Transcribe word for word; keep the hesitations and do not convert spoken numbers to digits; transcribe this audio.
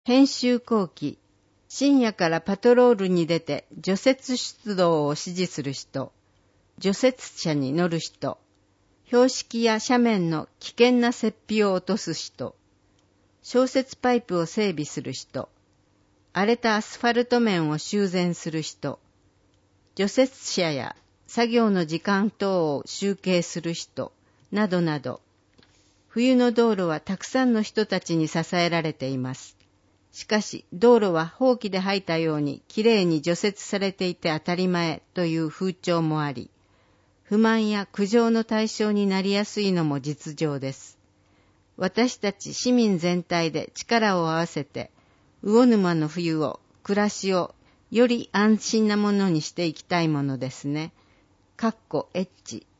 編集後期、深夜からパトロールに出て除雪出動を指示する人、除雪車に乗る人、標識や斜面の危険な雪庇を落とす人、消雪パイプを整備する人、荒れたアスファルト面を修繕する人、除雪車や作業の時間等を集計する人、などなど、冬の道路はたくさんの人たちに支えられています。しかし、道路はほうきで掃いたようにきれいに除雪されていて当たり前という風潮もあり、不満や苦情の対象になりやすいのも実情です。私たち市民全体で力を合わせて、魚沼の冬を、暮らしを、より安心なものにしていきたいものですね。かっこエッチ。